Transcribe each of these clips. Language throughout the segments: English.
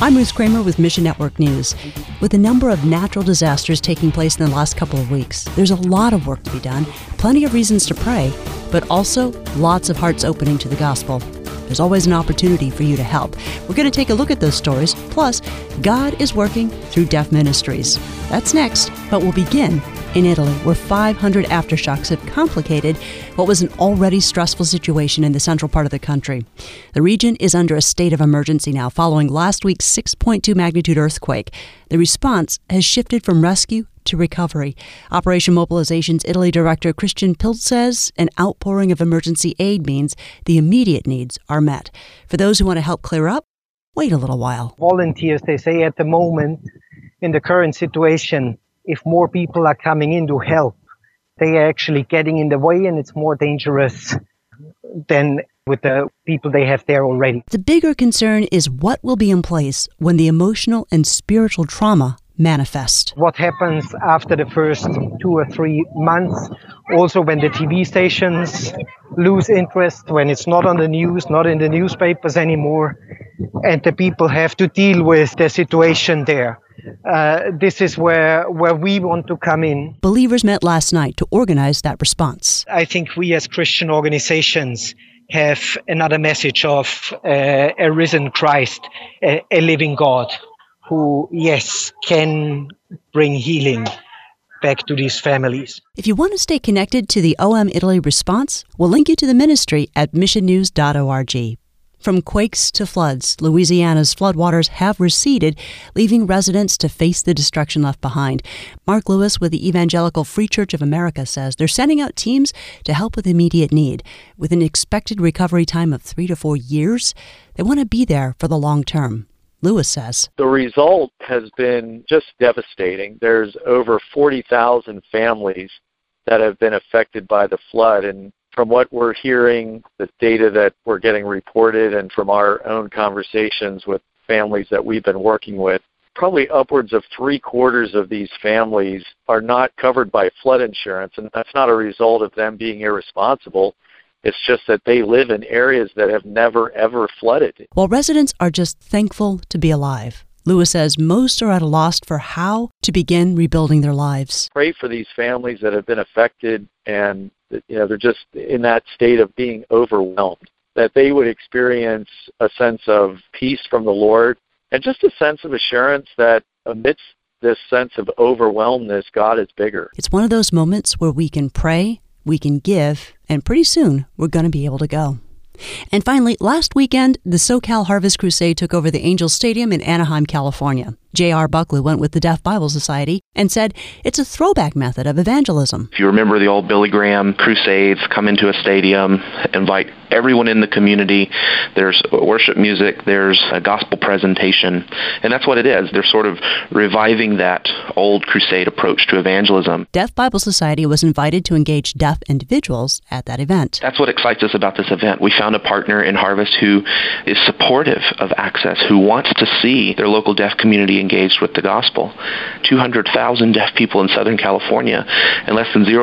I'm Ruth Kramer with Mission Network News. With a number of natural disasters taking place in the last couple of weeks, there's a lot of work to be done, plenty of reasons to pray, but also lots of hearts opening to the gospel. There's always an opportunity for you to help. We're going to take a look at those stories. Plus, God is working through Deaf Ministries. That's next, but we'll begin in Italy, where 500 aftershocks have complicated what was an already stressful situation in the central part of the country. The region is under a state of emergency now following last week's 6.2 magnitude earthquake. The response has shifted from rescue to recovery. Operation Mobilization's Italy director Christian Pilt says an outpouring of emergency aid means the immediate needs are met. For those who want to help clear up, wait a little while. Volunteers, they say at the moment, in the current situation, if more people are coming in to help, they are actually getting in the way and it's more dangerous than with the people they have there already. The bigger concern is what will be in place when the emotional and spiritual trauma manifest. What happens after the first 2 or 3 months, also when the TV stations lose interest, when it's not on the news, not in the newspapers anymore, and the people have to deal with the situation there. This is where we want to come in. Believers met last night to organize that response. I think we as Christian organizations have another message of a risen Christ, a living God, who, yes, can bring healing back to these families. If you want to stay connected to the OM Italy response, we'll link you to the ministry at missionnews.org. From quakes to floods, Louisiana's floodwaters have receded, leaving residents to face the destruction left behind. Mark Lewis with the Evangelical Free Church of America says they're sending out teams to help with immediate need. With an expected recovery time of 3 to 4 years, they want to be there for the long term. Lewis says the result has been just devastating. There's over 40,000 families that have been affected by the flood, and from what we're hearing, the data that we're getting reported, and from our own conversations with families that we've been working with, probably upwards of 3/4 of these families are not covered by flood insurance, and that's not a result of them being irresponsible. It's just that they live in areas that have never, ever flooded. While residents are just thankful to be alive, Lewis says most are at a loss for how to begin rebuilding their lives. Pray for these families that have been affected and they're just in that state of being overwhelmed, that they would experience a sense of peace from the Lord and just a sense of assurance that amidst this sense of overwhelmness, God is bigger. It's one of those moments where we can pray, we can give, and pretty soon we're going to be able to go. And finally, last weekend, the SoCal Harvest Crusade took over the Angels Stadium in Anaheim, California. J.R. Buckley went with the Deaf Bible Society and said it's a throwback method of evangelism. If you remember the old Billy Graham crusades, come into a stadium, invite everyone in the community. There's worship music, there's a gospel presentation, and that's what it is. They're sort of reviving that old crusade approach to evangelism. Deaf Bible Society was invited to engage deaf individuals at that event. That's what excites us about this event. We found a partner in Harvest who is supportive of access, who wants to see their local deaf community engaged with the gospel. 200,000 deaf people in Southern California, and less than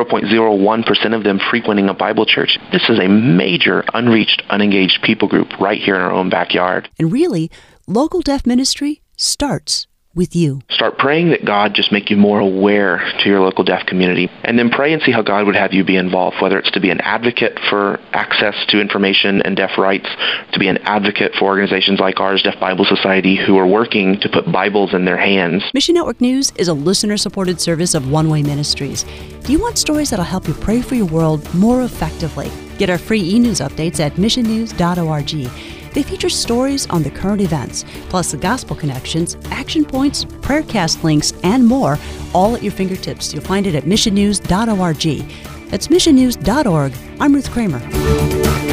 0.01% of them frequenting a Bible church. This is a major unreached, unengaged people group right here in our own backyard. And really, local deaf ministry starts with you. Start praying that God just make you more aware to your local deaf community, and then pray and see how God would have you be involved, whether it's to be an advocate for access to information and deaf rights, to be an advocate for organizations like ours, Deaf Bible Society, who are working to put Bibles in their hands. Mission Network News is a listener-supported service of One Way Ministries. Do you want stories that'll help you pray for your world more effectively? Get our free e-news updates at missionnews.org. They feature stories on the current events, plus the gospel connections, action points, prayer cast links, and more, all at your fingertips. You'll find it at missionnews.org. That's missionnews.org. I'm Ruth Kramer.